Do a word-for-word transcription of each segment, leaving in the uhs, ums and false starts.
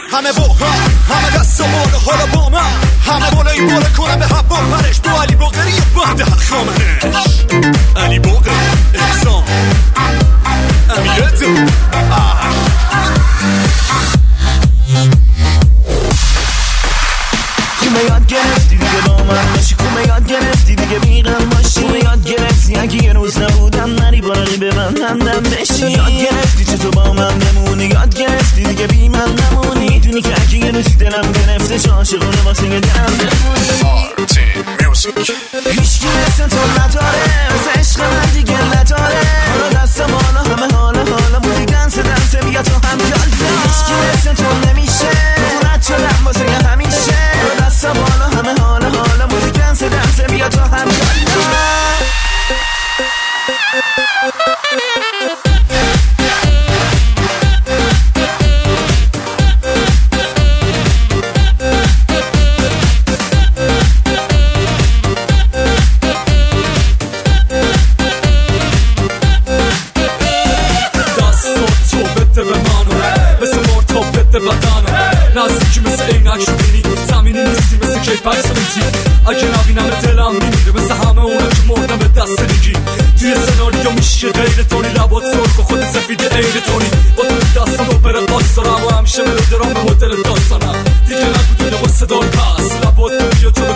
همه با هم همه دست و بالا حالا با من همه بالایی بالا کنم به هوا پرش تو علی باقری و بعد خامنش علی باقری احسان امیرتو خومه یاد گرفتی دیگه با من باشی خومه یاد گرفتی دیگه بیغم باشی خومه یاد گرفتی اگه یه روز نبودم نری بارقی به من همدم بشی یاد گرفتی چطور با من بمونی یاد گرفتی دیگه بی من نمونی دونی که اگه یه روزی دلم گرفته چه عاشقونه واسه یه دلم بمونی هیچ کی مثل تو نداره واسه عشق من دیگه نداره حالا دست بالا همه حالا حالا موزیک دنس دنس بیا تو هم یاد هیچ کی مثل تو نمیشه رد شدم واسه یه همیشه حالا دست بالا همه حالا حالا موزیک دنس دنس بیا تو هم یاد نزدیکی مثل اینک شدینی زمینی نیستی مثل کی پرسنیتی اگه نبینم دلم میمیره مثل همه اونا که مردم به دست دیگی توی سناریو میشه غیر تونی لبات سرخ و خود سفید عین تونی با تو دستم رو بره قاس دارم و همیشه منو درام به مدل داستانم دیگه نگو تو نگو صدای پس لبات بیا چون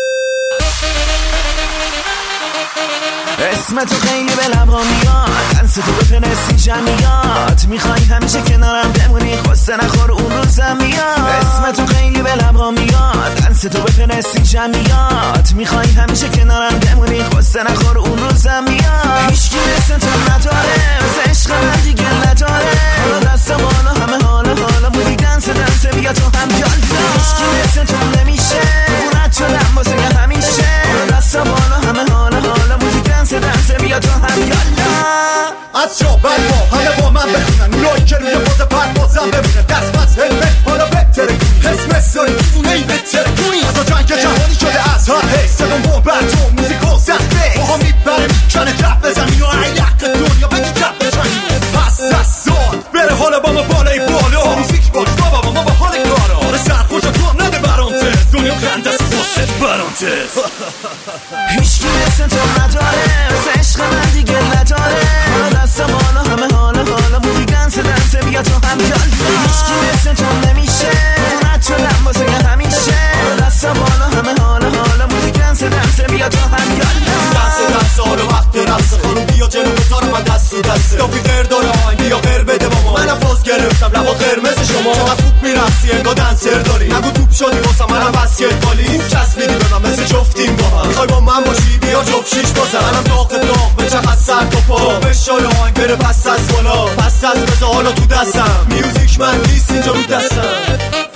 اسم تو خیلی به لبها میاد دنس تو به پنسی جمعیات میخوای همیشه کنارم بمونی خواسته نخور اون روزم میاد اسم تو خیلی به لبها میاد دنس تو به پنسی جمعیات میخوای همیشه کنارم بمونی خواسته نخور اون روزم میاد هیچ کی مثل تو نداره واسه عشق من دیگه نداره حالا دست بالا همه حالا حالا موزیک دنس دنس بیا تو هم یاد هیچ کی مثل تو نمیشه رد شدم واسه یه همیشه حالا دست بالا همه حالا حالا موزیک دنس دنس بیا تو هم یالا از جا بر با همه با من بخونن اونایی که روی خود پروازم بمونه دست بس هلمت حالا بهتره کنی حس مثل دیوونه ای بهتره کنی از جنگ جهانی شده از هر حیث سلام با بر تو موزیک و سخته با هم میبره میکنه کف بزنی و عیق دنیا بگی کف بزنی پس دستات بره حالا با ما بالای بالا موزیک باش بابا با ما با حال کارا سرخوش تو هم نده برانتز دنیا خنده است واسه برانتز هیچ کی مثل تو نداره واسه عشق من دیگه نداره حالا دست بالا همه حالا حالا موزیک دنس دنس بیا تو هم یاد هیچ کی مثل تو نمیشه رد شدم واسه یه همیشه حالا دست بالا همه حالا حالا موزیک دنس دنس بیا تو هم یاد دنس دنس حالا وقت رقص خانم بیا جلو بذار من دست و دسته دافی غیر دارم بیا غیر بده با ما منم فاز گرفتم لبا قرمز شما چقدر خوب میرقصی انگار دنسر داری نگو توپ شدی واسه منم وصیت مالی خوب چسبیدی به من مثل جفتیم با هم میخوای با من باشی بیا جفت شیش بازم منم داغ داغ به چقدر سر تا پا بشار آهنگ بره پس از بالا پس از بذار حالا تو دستم میوزیک من نیست اینجا رو دستم